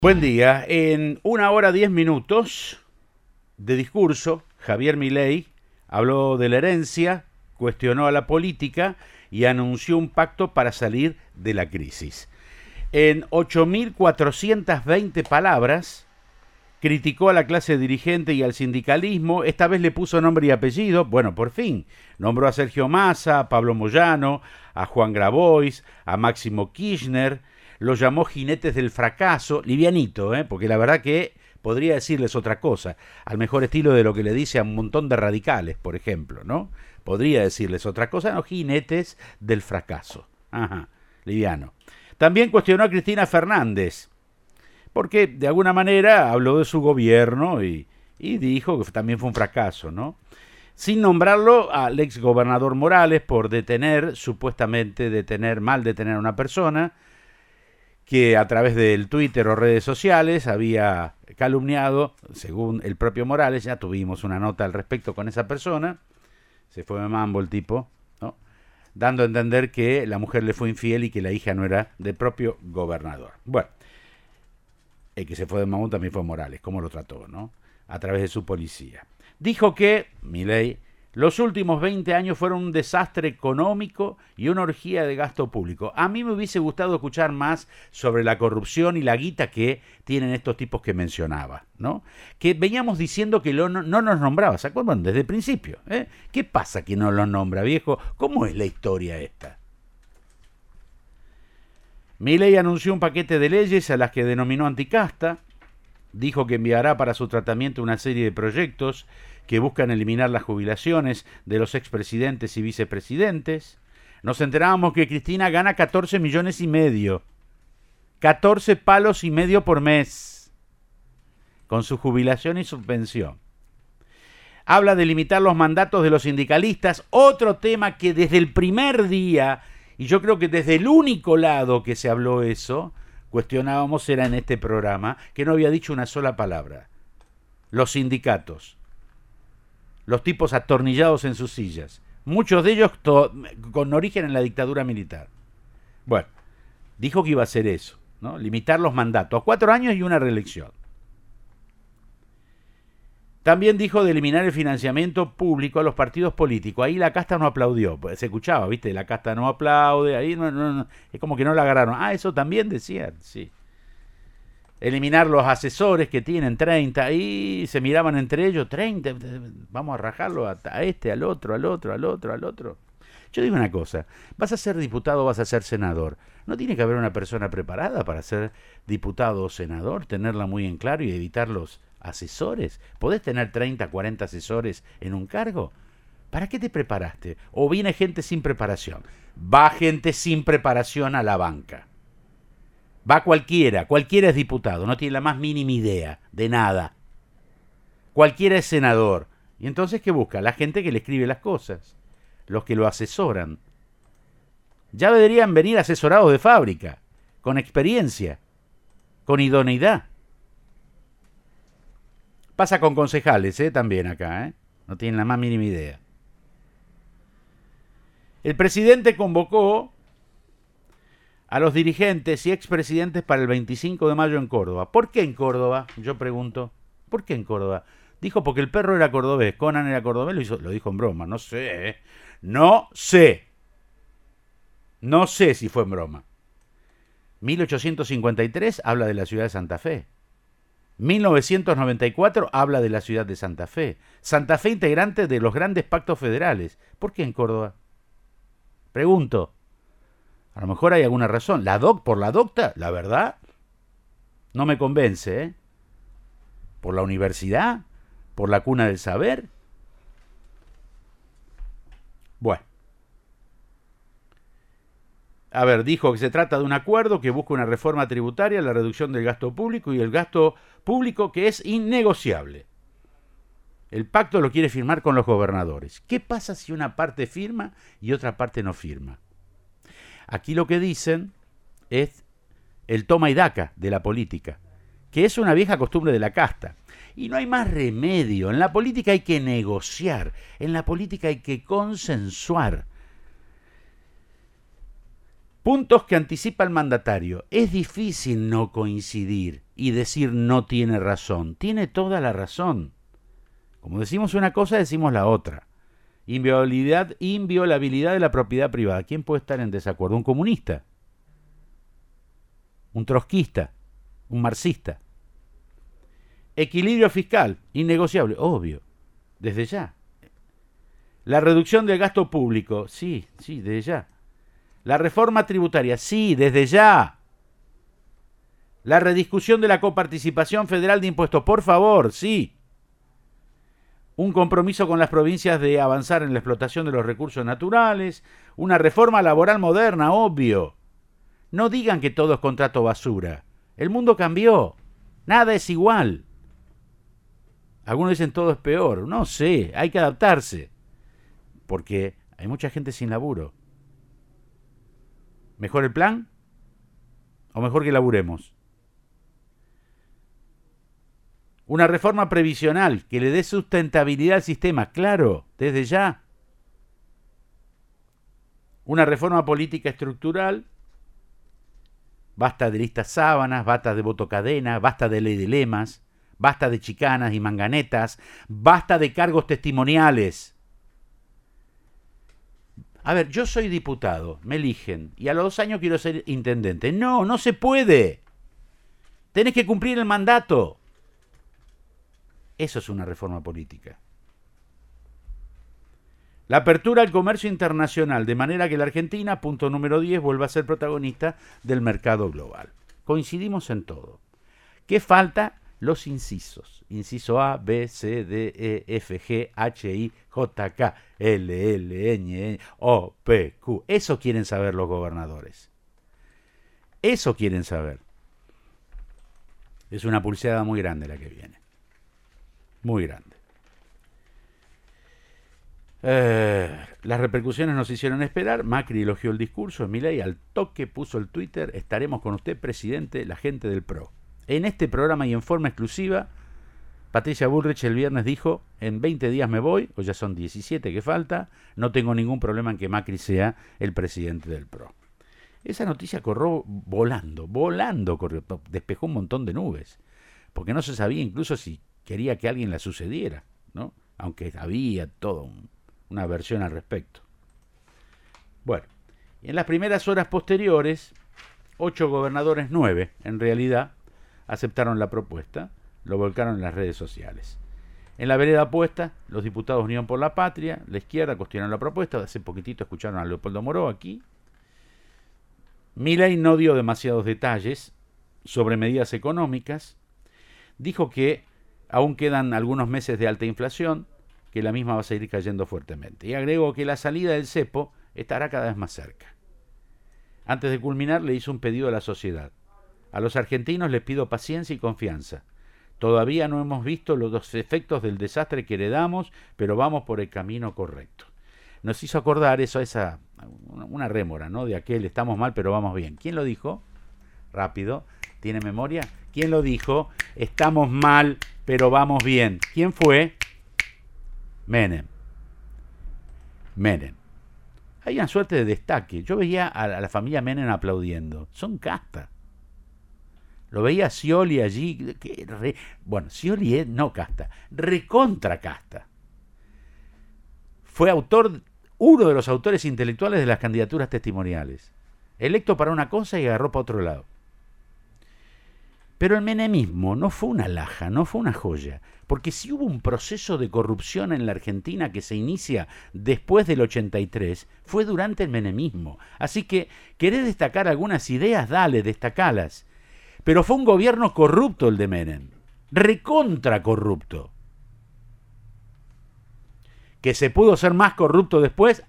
Buen día. En 1 hora 10 minutos de discurso, Javier Milei habló de la herencia, cuestionó a la política y anunció un pacto para salir de la crisis. En 8.420 palabras, criticó a la clase dirigente y al sindicalismo. Esta vez le puso nombre y apellido. Bueno, por fin. Nombró a Sergio Massa, a Pablo Moyano, a Juan Grabois, a Máximo Kirchner. Los llamó jinetes del fracaso, livianito, porque la verdad que podría decirles otra cosa, al mejor estilo de lo que le dice a un montón de radicales, por ejemplo, ¿no? Podría decirles otra cosa, no, jinetes del fracaso. Ajá, liviano. También cuestionó a Cristina Fernández, porque de alguna manera habló de su gobierno y dijo que también fue un fracaso, ¿no? Sin nombrarlo al exgobernador Morales por supuestamente mal detener a una persona, que a través del Twitter o redes sociales había calumniado, según el propio Morales. Ya tuvimos una nota al respecto con esa persona, se fue de mambo el tipo, ¿no? Dando a entender que la mujer le fue infiel y que la hija no era del propio gobernador. Bueno, el que se fue de mambo también fue Morales, cómo lo trató, ¿no? A través de su policía. Dijo que, Milei, los últimos 20 años fueron un desastre económico y una orgía de gasto público. A mí me hubiese gustado escuchar más sobre la corrupción y la guita que tienen estos tipos que mencionaba, ¿no? Que veníamos diciendo que no nos nombraba, ¿se acuerdan? Desde el principio, ¿eh? ¿Qué pasa que no los nombra, viejo? ¿Cómo es la historia esta? Milei anunció un paquete de leyes a las que denominó anticasta. Dijo que enviará para su tratamiento una serie de proyectos que buscan eliminar las jubilaciones de los expresidentes y vicepresidentes. Nos enterábamos que Cristina gana 14 millones y medio. 14 palos y medio por mes. Con su jubilación y su pensión. Habla de limitar los mandatos de los sindicalistas. Otro tema que desde el primer día, y yo creo que desde el único lado que se habló eso, cuestionábamos era en este programa, que no había dicho una sola palabra. Los sindicatos. Los tipos atornillados en sus sillas. Muchos de ellos con origen en la dictadura militar. Bueno, dijo que iba a hacer eso, ¿no? Limitar los mandatos a 4 años y una reelección. También dijo de eliminar el financiamiento público a los partidos políticos. Ahí la casta no aplaudió, pues se escuchaba, ¿viste? La casta no aplaude, ahí no, es como que no la agarraron. Ah, eso también decían, sí. Eliminar los asesores que tienen 30, ahí se miraban entre ellos, 30, vamos a rajarlo a este, al otro. Yo digo una cosa, vas a ser diputado o vas a ser senador. ¿No tiene que haber una persona preparada para ser diputado o senador? Tenerla muy en claro y evitar los asesores. ¿Podés tener 30, 40 asesores en un cargo? ¿Para qué te preparaste? ¿O viene gente sin preparación? Va gente sin preparación a la banca. Va cualquiera es diputado, no tiene la más mínima idea de nada. Cualquiera es senador. ¿Y entonces qué busca? La gente que le escribe las cosas, los que lo asesoran. Ya deberían venir asesorados de fábrica, con experiencia, con idoneidad. Pasa con concejales, también acá, no tienen la más mínima idea. El presidente convocó a los dirigentes y expresidentes para el 25 de mayo en Córdoba. ¿Por qué en Córdoba? Yo pregunto. ¿Por qué en Córdoba? Dijo porque el perro era cordobés, Conan era cordobés, lo dijo en broma. No sé. No sé si fue en broma. 1853 habla de la ciudad de Santa Fe. 1994 habla de la ciudad de Santa Fe. Santa Fe integrante de los grandes pactos federales. ¿Por qué en Córdoba? Pregunto. A lo mejor hay alguna razón. Por la docta, la verdad, no me convence, ¿Por la universidad? ¿Por la cuna del saber? Bueno. A ver, dijo que se trata de un acuerdo que busca una reforma tributaria, la reducción del gasto público y el gasto público que es innegociable. El pacto lo quiere firmar con los gobernadores. ¿Qué pasa si una parte firma y otra parte no firma? Aquí lo que dicen es el toma y daca de la política, que es una vieja costumbre de la casta. Y no hay más remedio. En la política hay que negociar, en la política hay que consensuar. Puntos que anticipa el mandatario. Es difícil no coincidir y decir no tiene razón. Tiene toda la razón. Como decimos una cosa, decimos la otra. Inviolabilidad de la propiedad privada. ¿Quién puede estar en desacuerdo? ¿Un comunista? ¿Un trotskista? ¿Un marxista? Equilibrio fiscal, innegociable, obvio, desde ya. La reducción del gasto público, sí, desde ya. La reforma tributaria, sí, desde ya. La rediscusión de la coparticipación federal de impuestos, por favor, sí. Un compromiso con las provincias de avanzar en la explotación de los recursos naturales. Una reforma laboral moderna, obvio. No digan que todo es contrato basura. El mundo cambió. Nada es igual. Algunos dicen todo es peor. No sé, hay que adaptarse. Porque hay mucha gente sin laburo. ¿Mejor el plan? ¿O mejor que laburemos? Una reforma previsional que le dé sustentabilidad al sistema, claro, desde ya. Una reforma política estructural. Basta de listas sábanas, basta de voto cadena, basta de ley de lemas, basta de chicanas y manganetas, basta de cargos testimoniales. A ver, yo soy diputado, me eligen, y a los 2 años quiero ser intendente. No, no se puede. Tenés que cumplir el mandato. Eso es una reforma política. La apertura al comercio internacional, de manera que la Argentina, punto número 10, vuelva a ser protagonista del mercado global. Coincidimos en todo. ¿Qué falta? Los incisos. Inciso A, B, C, D, E, F, G, H, I, J, K, L, L, N, O, P, Q. Eso quieren saber los gobernadores. Eso quieren saber. Es una pulseada muy grande la que viene. Muy grande. Las repercusiones nos hicieron esperar. Macri elogió el discurso. Milei al toque puso el Twitter: estaremos con usted, presidente, la gente del PRO. En este programa y en forma exclusiva, Patricia Bullrich el viernes dijo: en 20 días me voy, o ya son 17 que falta, no tengo ningún problema en que Macri sea el presidente del PRO. Esa noticia corrió volando corrió, despejó un montón de nubes, porque no se sabía incluso si quería que alguien la sucediera, ¿no? Aunque había toda una versión al respecto. Bueno, en las primeras horas posteriores, 8 gobernadores, 9 en realidad, aceptaron la propuesta, lo volcaron en las redes sociales. En la vereda opuesta, los diputados Unión por la Patria, la izquierda, cuestionaron la propuesta. Hace poquitito escucharon a Leopoldo Moró aquí. Milei no dio demasiados detalles sobre medidas económicas. Dijo que aún quedan algunos meses de alta inflación, que la misma va a seguir cayendo fuertemente. Y agregó que la salida del cepo estará cada vez más cerca. Antes de culminar, le hizo un pedido a la sociedad. A los argentinos les pido paciencia y confianza. Todavía no hemos visto los efectos del desastre que heredamos, pero vamos por el camino correcto. Nos hizo acordar eso, una rémora, ¿no? De aquel estamos mal, pero vamos bien. ¿Quién lo dijo? Rápido, ¿tiene memoria? ¿Quién lo dijo? Estamos mal, pero vamos bien. ¿Quién fue? Menem. Hay una suerte de destaque. Yo veía a la familia Menem aplaudiendo. Son casta. Lo veía a Scioli allí. Bueno, Scioli es no casta, recontra casta. Fue uno de los autores intelectuales de las candidaturas testimoniales. Electo para una cosa y agarró para otro lado. Pero el menemismo no fue una alhaja, no fue una joya. Porque si hubo un proceso de corrupción en la Argentina que se inicia después del 83, fue durante el menemismo. Así que, ¿querés destacar algunas ideas? Dale, destacalas. Pero fue un gobierno corrupto el de Menem. Recontra corrupto. ¿Que se pudo ser más corrupto después?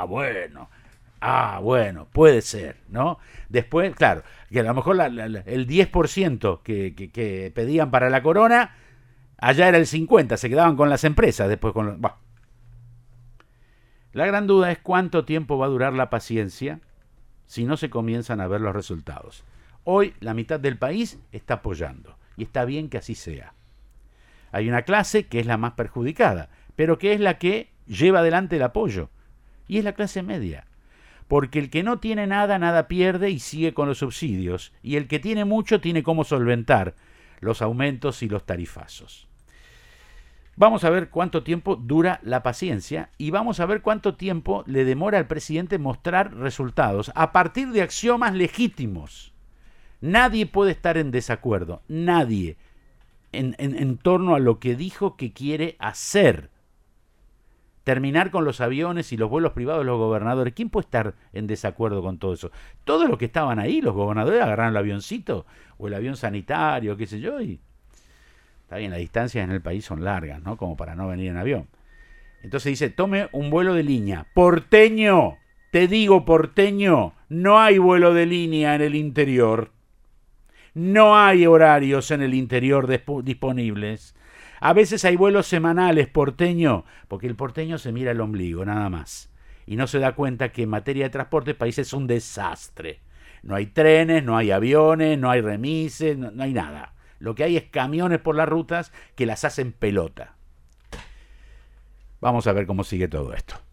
Bueno, puede ser, ¿no? Después, claro, que a lo mejor el 10% que pedían para la corona, allá era el 50%, se quedaban con las empresas después con bah. La gran duda es cuánto tiempo va a durar la paciencia si no se comienzan a ver los resultados. Hoy la mitad del país está apoyando, y está bien que así sea. Hay una clase que es la más perjudicada, pero que es la que lleva adelante el apoyo, y es la clase media. porque el que no tiene nada, nada pierde y sigue con los subsidios, y el que tiene mucho tiene cómo solventar los aumentos y los tarifazos. Vamos a ver cuánto tiempo dura la paciencia y vamos a ver cuánto tiempo le demora al presidente mostrar resultados a partir de axiomas legítimos. Nadie puede estar en desacuerdo, nadie, en torno a lo que dijo que quiere hacer. Terminar con los aviones y los vuelos privados de los gobernadores. ¿Quién puede estar en desacuerdo con todo eso? Todos los que estaban ahí, los gobernadores, agarraron el avioncito o el avión sanitario, qué sé yo, y está bien, las distancias en el país son largas, ¿no? Como para no venir en avión. Entonces dice, tome un vuelo de línea. Porteño, te digo porteño, no hay vuelo de línea en el interior. No hay horarios en el interior disponibles. A veces hay vuelos semanales, porteño, porque el porteño se mira el ombligo, nada más. Y no se da cuenta que en materia de transporte el país es un desastre. No hay trenes, no hay aviones, no hay remises, no hay nada. Lo que hay es camiones por las rutas que las hacen pelota. Vamos a ver cómo sigue todo esto.